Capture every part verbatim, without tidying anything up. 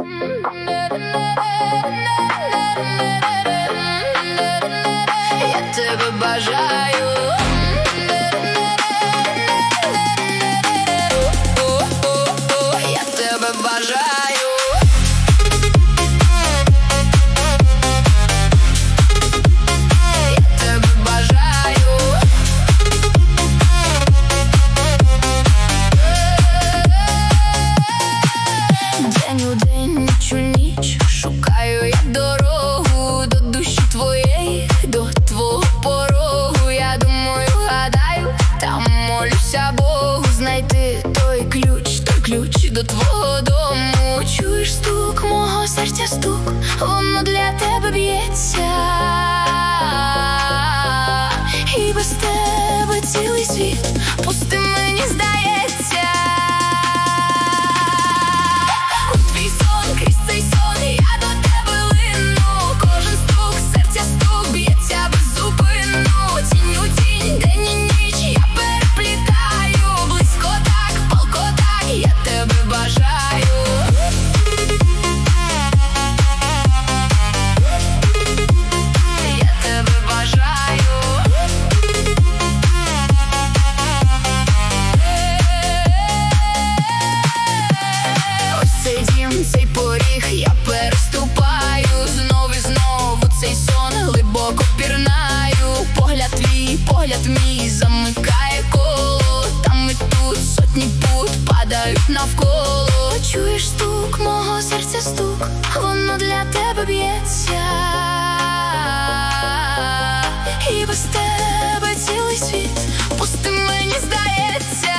Я тебе бажаю. Я тебе бажаю. Я тебе бажаю. День у день, ніч у ніч шукаю я дорогу до душі твоєї, до твого порогу. Я думаю, гадаю, там молюся Богу знайти той ключ, той ключ до твого дому. Чуєш стук мого серця, стук, воно для тебе б'ється, і без тебе цілий світ пустим мені здається. У твій сон, крізь цей сон я до тебе лину. Кожен стук серця, стук б'ється беззупинно. Тінь у тінь, день і ніч я переплітаю. Близько так, палко так, я тебе бажаю. Я тебе бажаю. Ось цей дім, цей поріг я переступаю. Знов і знов у цей сон глибоко пірнаю. Погляд твій, погляд мій замикає коло. Там і тут сотні пут падають навколо. Чуєш стук мого серця, стук, воно для тебе б'ється, і без тебе цілий світ пустим мені здається.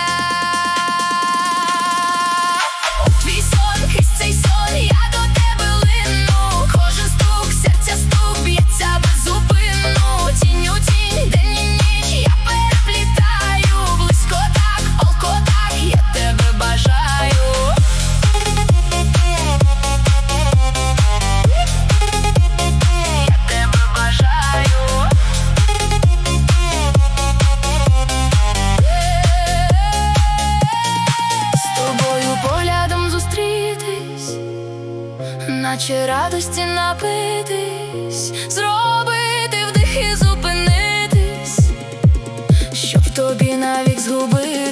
У твій сон, крізь цей сон я до тебе лину. Кожен стук серця, стук б'ється беззупинно. Тінь у тінь, день і ніч я переплітаю. Близько так, палко так, я тебе бажаю. Я тебе бажаю. З тобою поглядом зустрітись, наче радості напитись, зробити вдих і зупинитись, щоб тобі навік згубити.